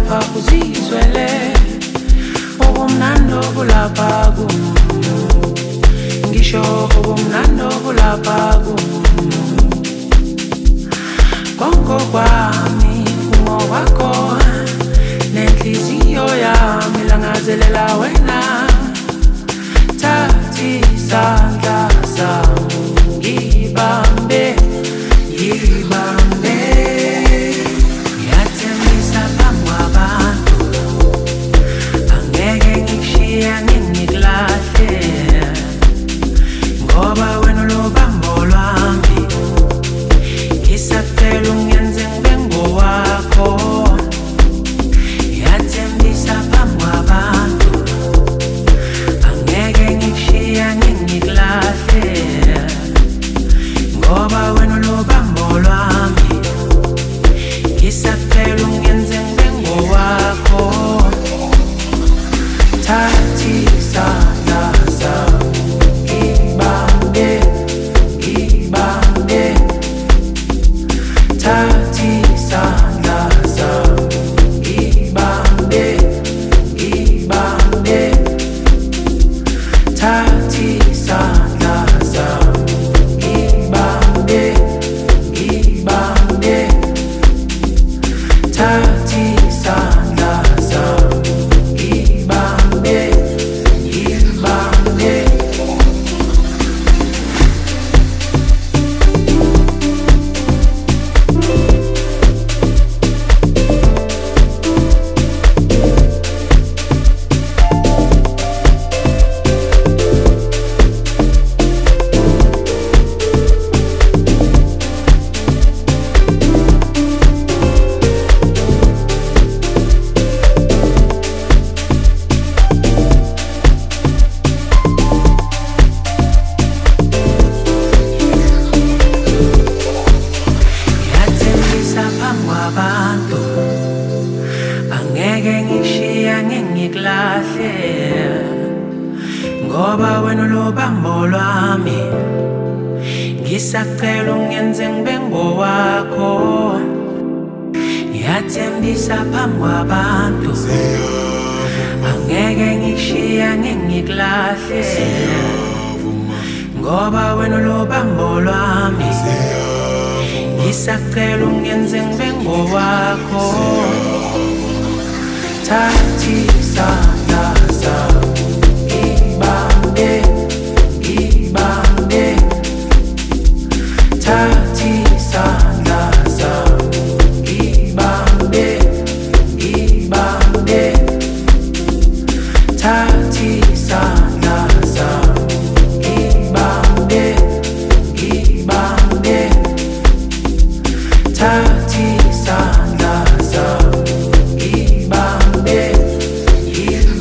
lapha uzizwele ubumnando bulapha kumuntu ngisho ubumnando bulapha kumuntu konko kwami umo wakho nenhliziyo yami langazelela wena thathi isandla sami ngibambe ngibambe yathembisa phambi kwabantu angeke ngikushiya ngingikulahle ngoba wena ulobambo lwami ngisacela ungenze ngibe ngowakho yathembisa phambi kwabantu angeke ngikushiya ngingikulahle ngoba wena ulobambo lwami ngisacela ungenze ngibe ngowakho thathi isandla sami ngibambe ngibambe thathi isandla sami ngibambe ngibambe thathi isandla sami ngibambe ngibambe thathi isandla sami ngibambe ngibambe yathembisa phambi kwabantu angeke ngikushiya ngingikulahle ngoba wena ulobambo lwami ngisacela ungenze ngibe ngowakho yathembisa phambi kwabantu angeke ngikushiya ngingikulahle ngoba wena ulobambo lwami ngisacela ungenze ngibe ngowakho thathi isandla sami ngibambe ngibambe thathi isandla sami ngibambe ngibambe thathi isandla sami ngibambe ngibambe thathi isandla sami ngibambe ngibambe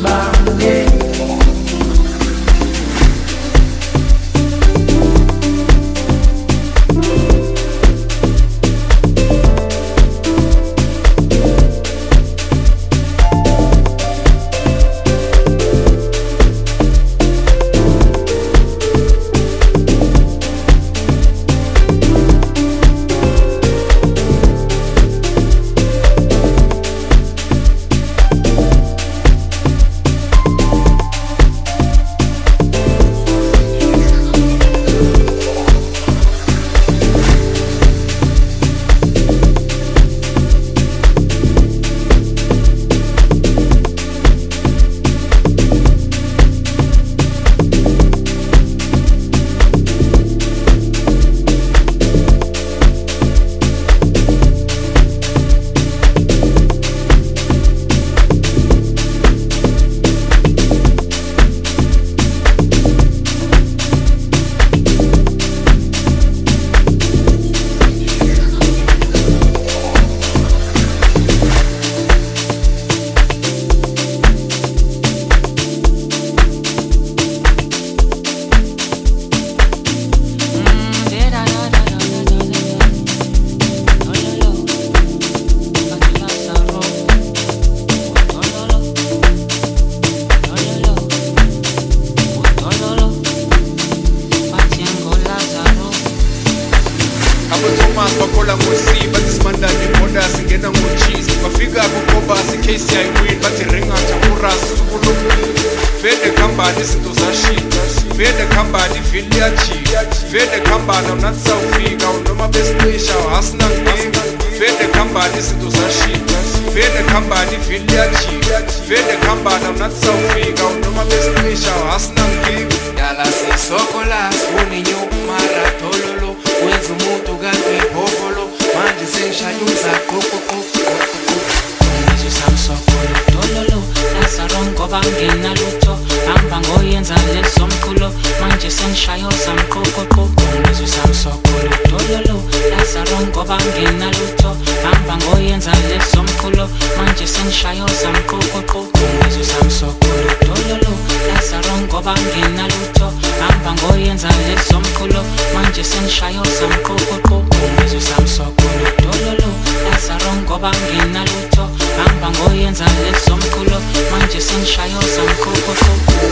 siyayiwini bathi ringatha urasi sukulo vele khambani izinto zashita vele khambani ivili liyajika vele khambani awunathi sawufika noma besicisha asinankinga vele khambani izinto zashita vele khambani ivili liyajika vele khambani awunathi sawufika noma besicisha asinankinga dala sisokola sifuna inyuku mara thololo wenza umuntu kanti ibhovolo manje sengishaya umzaqoqoqo Ngizwe samsokolo dololo Lasaron ngoba nginalutho hamba ngoyenza lesomkhulo manje sengishayo samqoqoqo Ngizwe samsokolo dololo Lasaron ngoba nginalutho hamba ngoyenza lesomkhulo manje sengishayo samqoqoqo Ngizwe samsokolo dololo Lasaron ngoba nginalutho hamba ngoyenza lesomkhulo manje sengishayo samqoqoqo Ngizwe samsokolo dololo Lasaron ngoba nginalutho hamba ngoyenza lesomkhulo manje sengishayo samqoqoqo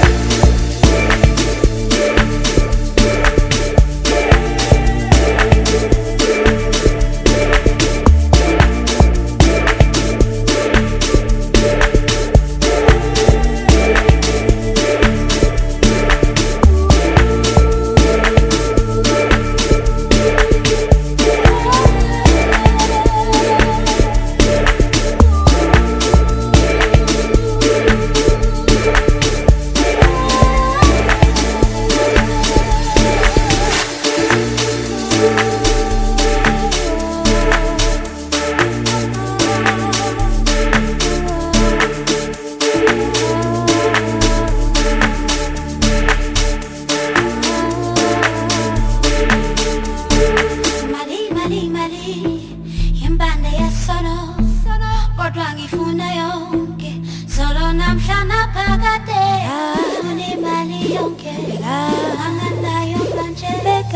Impande yesono kodwa ngifuna yonke solo namhlanje phakade ngifuna imali yonke anganayo manje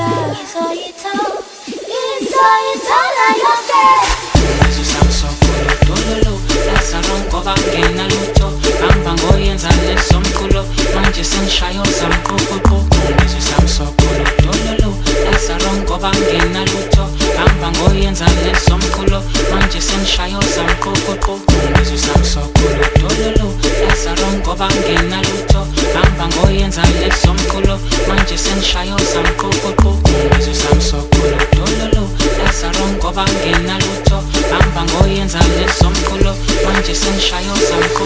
ngizoyithola yonke Ngizwe samsokolo dololo Lasaron ngoba nginalutho hamba ngoyenza lesomkhulo manje sengishayo samqoqoqo Ngizwe samsokolo dololo Lasaron ngoba nginalutho hamba ngoyenza lesomkhulo manje sengishayo samqoqoqo Ngizwe samsokolo dololo Lasaron ngoba nginalutho hamba ngoyenza lesomkhulo manje sengishayo samqoqoqo Ngizwe samsokolo dololo Lasaron ngoba nginalutho hamba ngoyenza lesomkhulo manje sengishayo samqoqoqo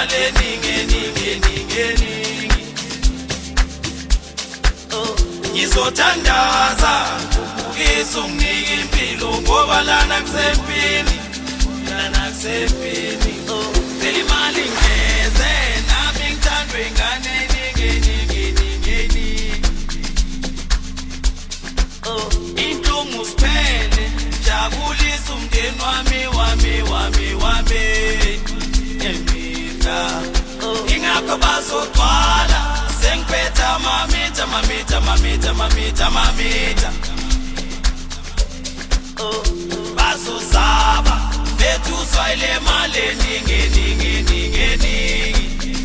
imali eningi eningi eningi eningi. Ngizothandaza ukubukisa unginike impilo ngoba lana kusempini, lana kusempini. Ngicela imali ngeze nami ngithandwe ingane eningi eningi eningi eningi. Inhlungu siphele jabulisa umndeni wami wami wami wami emina. Ingakho bazogcwala sengiphethe mamita mamita mamita mamita mamita. Bazosaba bethu uzwayile mali eningi eningi eningi eningi.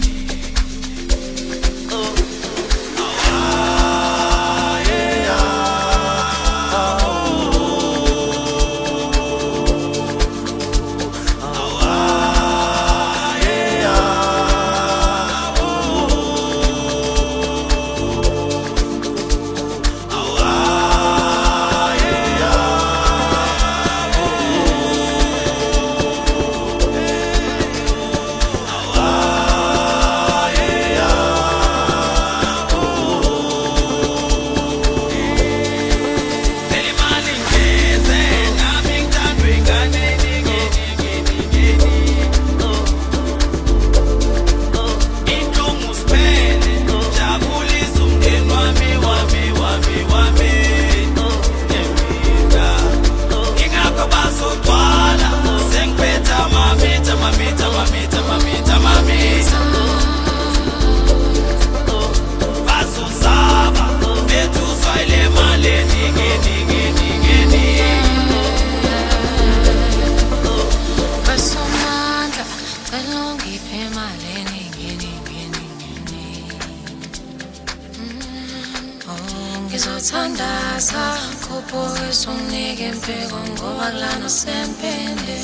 Ngizothandaza kubukisa unginike impilo ngoba lana sempinde.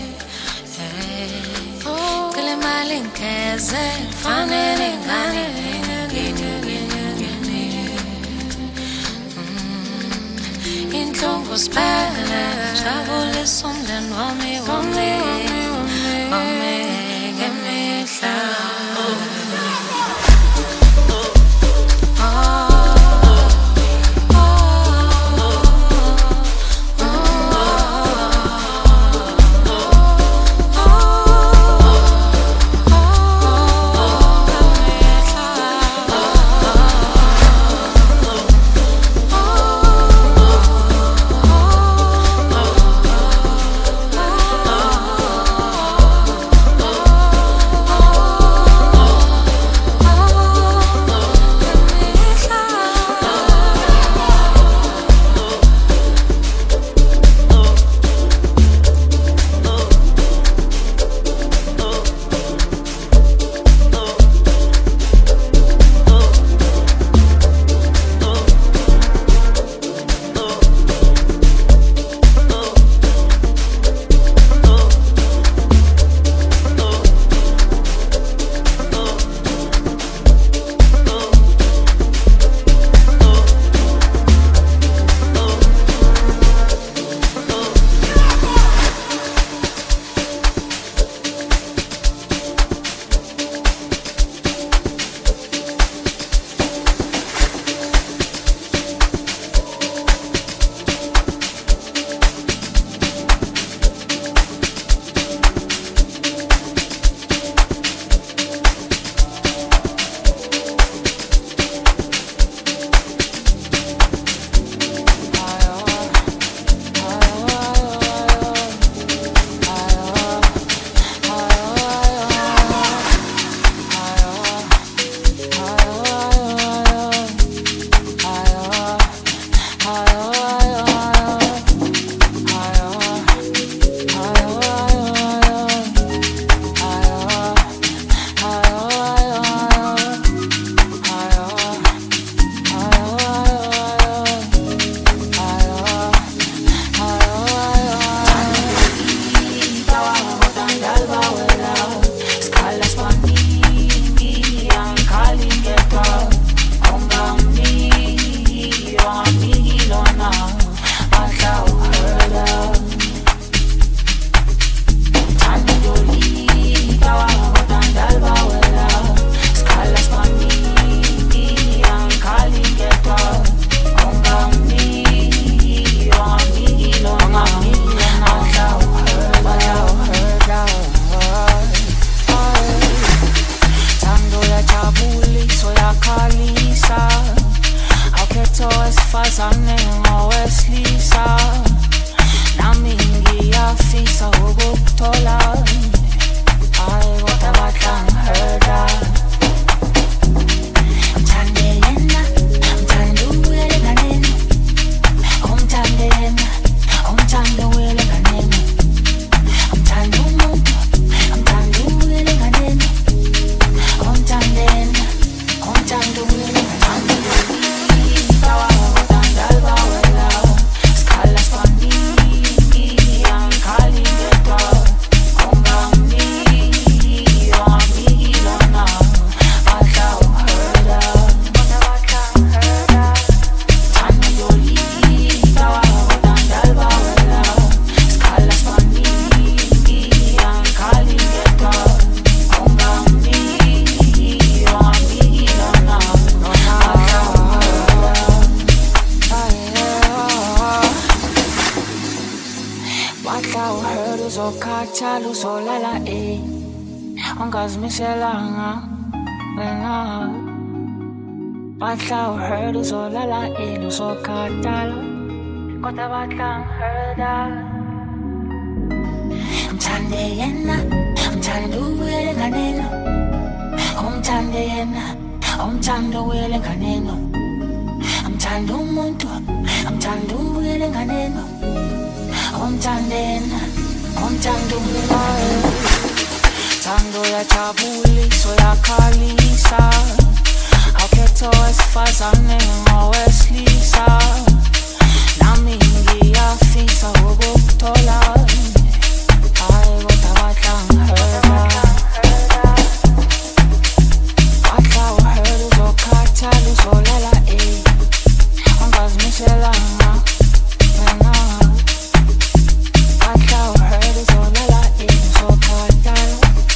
Ngicela imali ngeze fanele ingane inhlungu siphele jabulisa umndeni wami wami wami ngemihla. uzolala ungazimiselanga wena batla uhurt uzolala uzokhathala kodwa batla ngihurta umthande yena umthande ubuyele nganeno umthande yena umthande ubuyele nganeno umthande umuntu umthande ubuyele nganeno umthande yena umthande ubuyele Tando ya jabulisa uyakhalisa awukhetho wesifazane ngowesilisa nami ngiyafisa ukukuthola hayi kodwa batla ngihurta batla uhurta uzokhathala uzolala ungazimiselanga wena batla uhurta uzolala uzokhathala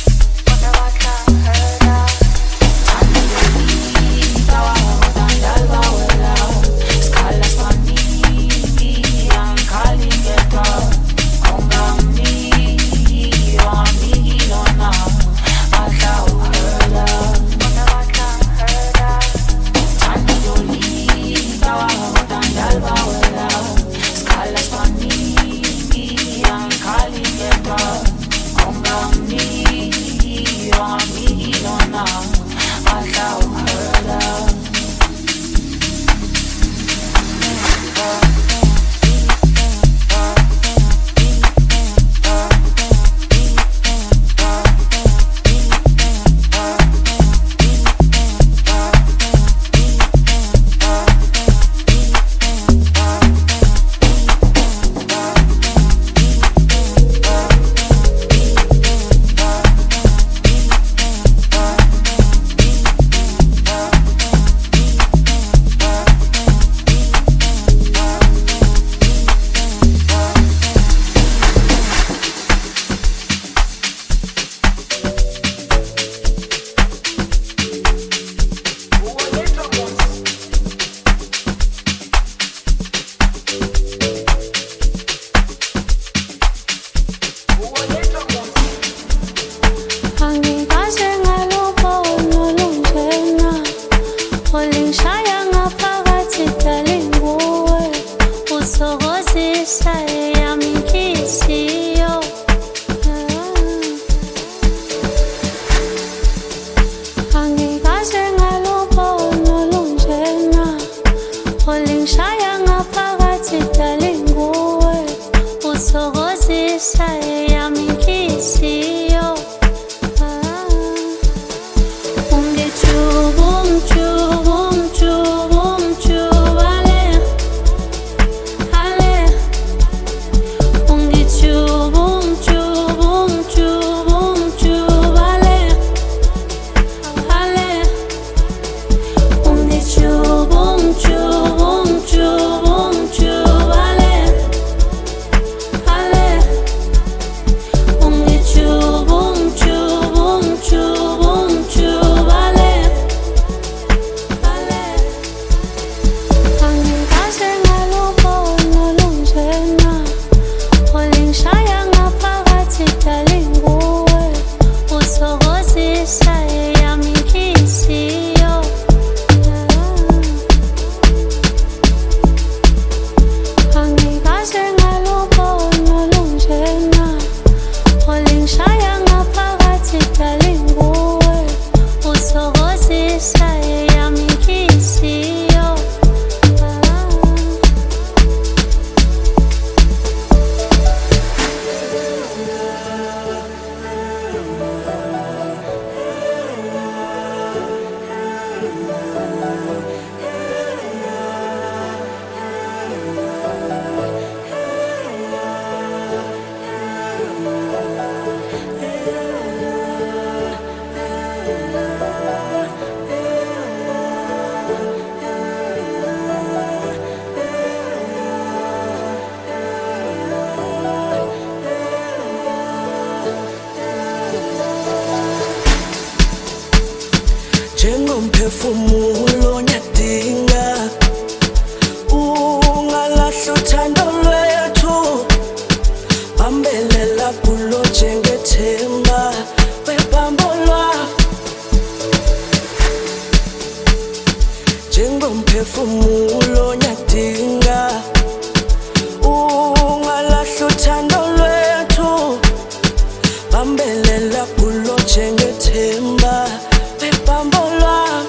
Njengomphefumulo nyadinga ungalahla uthando lwethu bambelela kulo njengethemba umphefumulo nyadinga ungalahla uthando lwethu bambelela kulo njengethemba bebambo lwami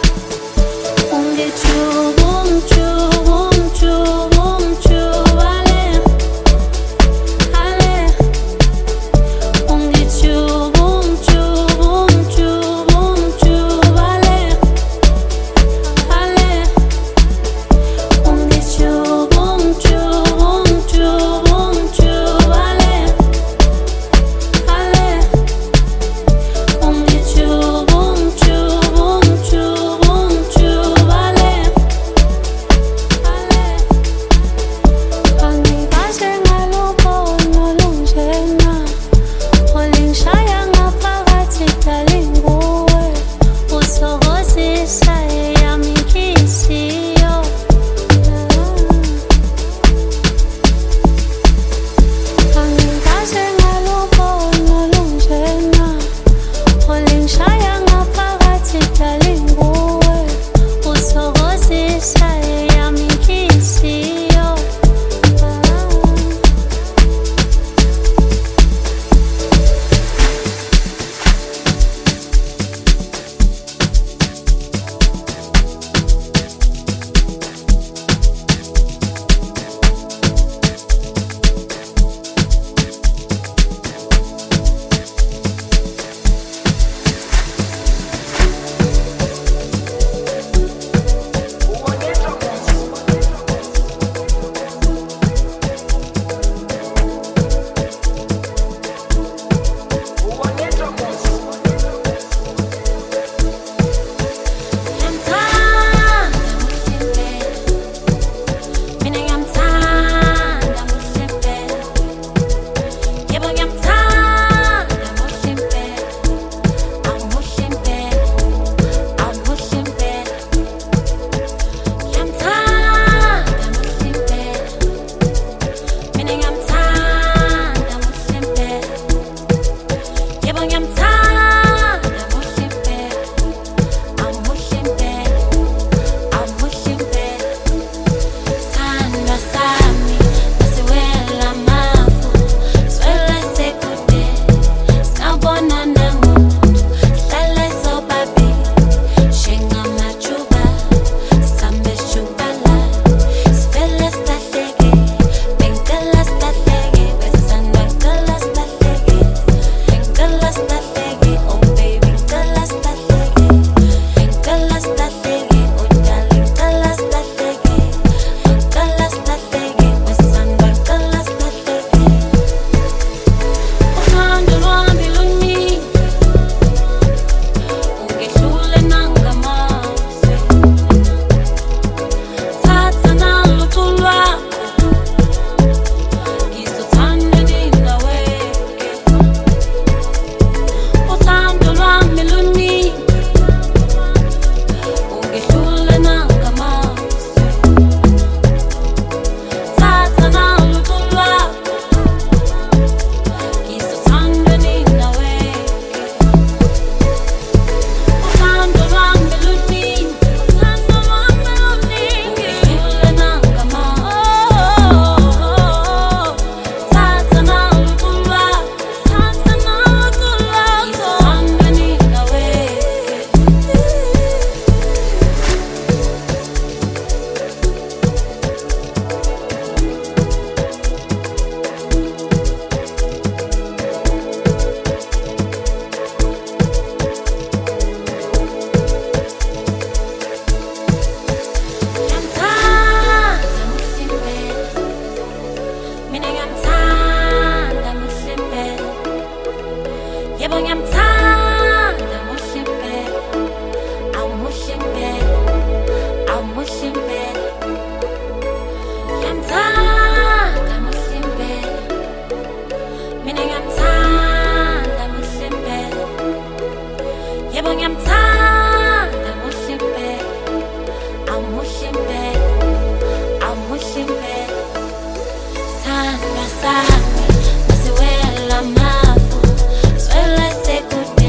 Sana, nasiwela mafu, swela sekunde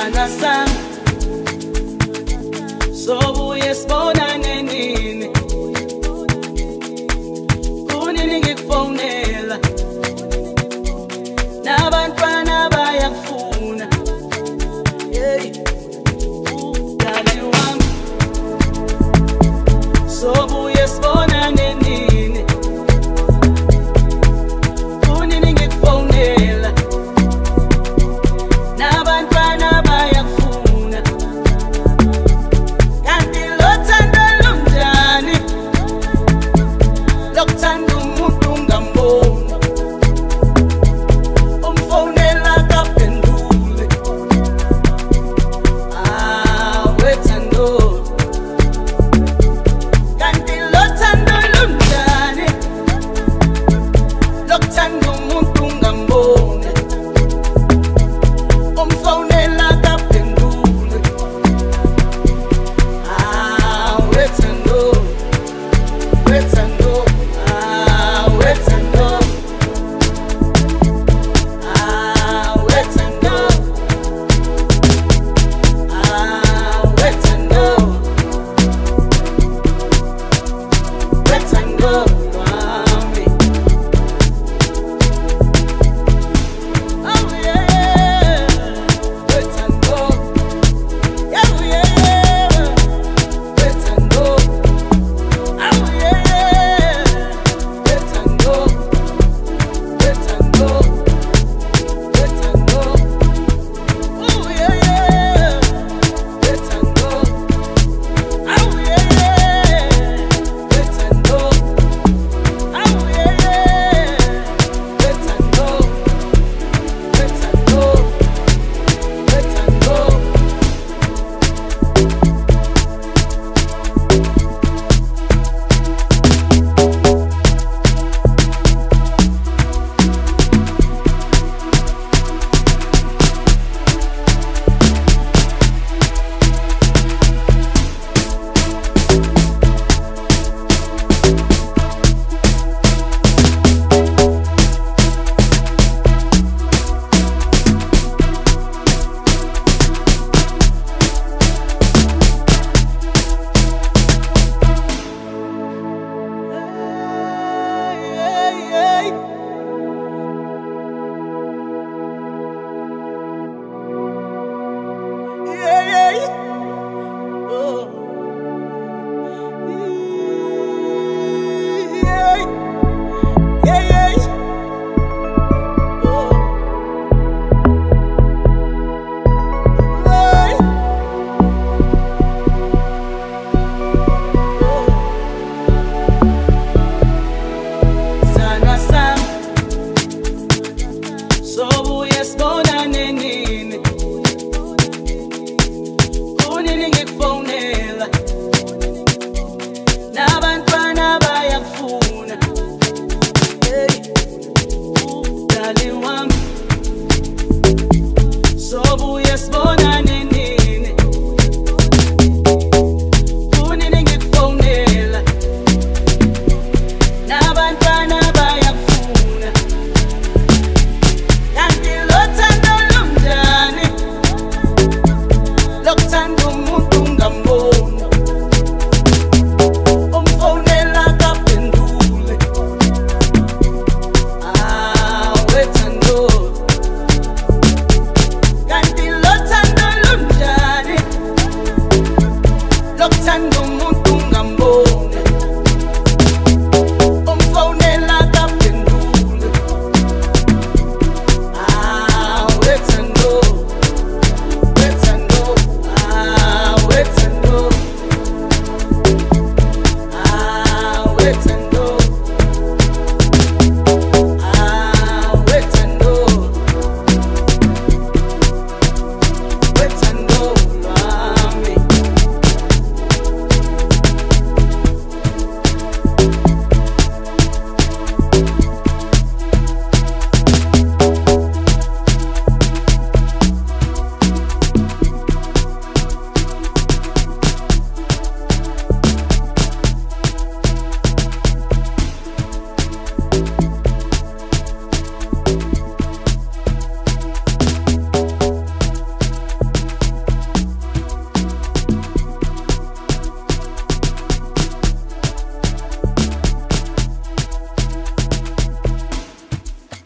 sibonana sami sobuye sibonane nini kunini ngikufonela nabantwana bayakufuna hey udali wami sobuye sibonane nini kunini ngikufonela nabantwana bayakufuna kanti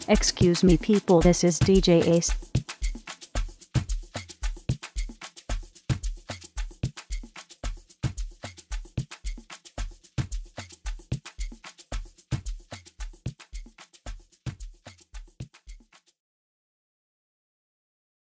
Excuse me people, this is DJ Ace.